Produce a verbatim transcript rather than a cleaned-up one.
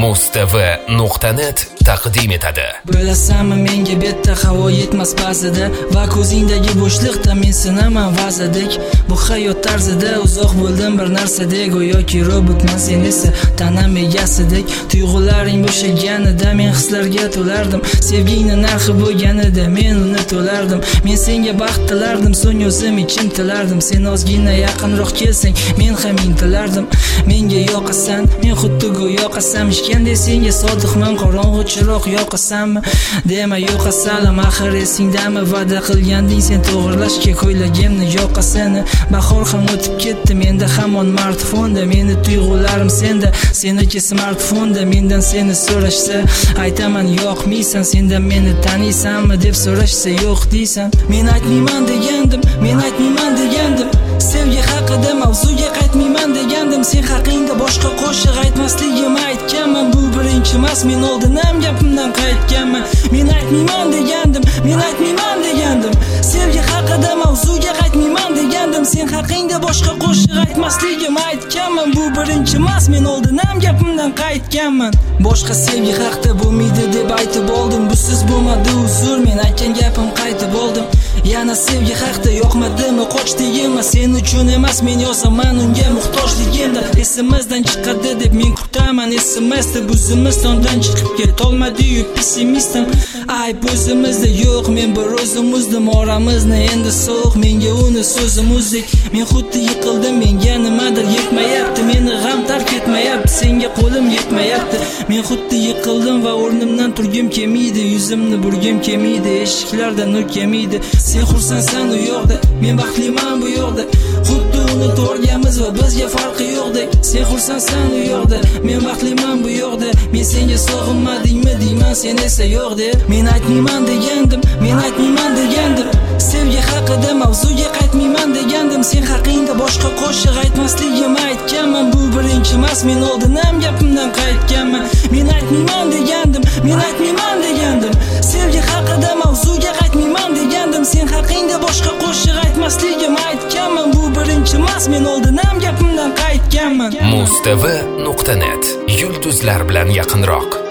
mustv nuqta net taqdim etadi. Bilasanmi, menga betda havo yetmas ba'zida va ko'zingdagi bo'shliqda men sinaman vazadek. Bu hayot tarzida uzoq bo'ldim bir narsadek, go'yoki robotman, sen esa tanam egasidek. Tuyg'ularing bo'shaganida men hislarga to'lardim, sevgingni narxi bo'lganida men uni to'lardim. Men senga baxt tilardim, so'ng o'zim ichim tilardim. Sen ozgina yaqinroq kelsang, men ham intilardim. Menga yoqasan, men xuddi go'yo qasam ichgandek senga sodiqman, qorong'u chiroq yoqasanmi? Dema yo'qasalam, axir esingdami va'da qilganding sen to'g'rilashga ko'ylagimni yoqasani. Bahor ham o'tib ketdi, menda hamon smartfonda meni tuyg'ularim senda, seniki smartfonda mendan seni so'rashsa aytaman yoqmaysan, sendan meni taniysanmi deb so'rashsa yo'q deysan. Men aytmayman degandim, men aytmayman degandim, sevgi haqida mavzuga qaytmayman degandim. Sen haqingda boshqa qo'shiq aytmasligimni aytganman, bu birinchi emas, men oldin ham gapimdan qaytganman. Men aytmayman degandim, men aytmayman degandim, sevgi haqida mavzuga qaytmayman degandim. Sen haqingda boshqa qo'shiq aytmasligimni aytganman, bu birinchi emas, men oldin ham gapimdan qaytganman. Boshqa sevgi haqida bo'lmaydi deb aytib oldim, busiz bo'lmadi uzr, men aytgan gapim qaytib oldim. Yana sevgi haqida yoqmadimi qochdiyimmi, sen uchun emas men yozaman unga muhtojligimda. Esimizdan chiqadi deb men kutaman, esimizda buzimiz tomdan chiqib ketolmadi-yu pessimistman. Ayb o'zimizda yo'q, men bir o'zim uzdim oramizni endi so'q. Menga uni so'zim uzdek, men xuddi yiqildim, menga nimadir yetmayapti, meni g'am tark etmayapti, senga qo'lim yetmayapti. Men xuddi yiqildim va o'rnimdan turgim kelmaydi, yuzimni burgim kelmaydi, eshiklardan nur kelmaydi. Sen xursandsan u yoqda, men baxtliman bu yoqda, xuddi uni to'rgamiz va bizga farqi yo'qdek. Sen xursandsan u yoqda, men baxtliman bu yoqda, men senga sog'inmadingmi deyman, sen esa yo'q deb. Men aytmayman degandim, men aytmayman degandim, sevgi haqida mavzuga qaytmayman degandim. Sen haqingda boshqa qo'shiq aytmasligimni aytganman, bu birinchi emas, men oldin ham gapimdan qaytganman. Men aytmayman degandim, men aytmayman degandim, sevgi haqida mavzuga qaytmayman degandim. Sen haqingda boshqa qo'shiq aytmasligimni aytganman, bu birinchi emas, men oldin ham gapimdan qaytganman. mustv nuqta net yulduzlar bilan yaqinroq.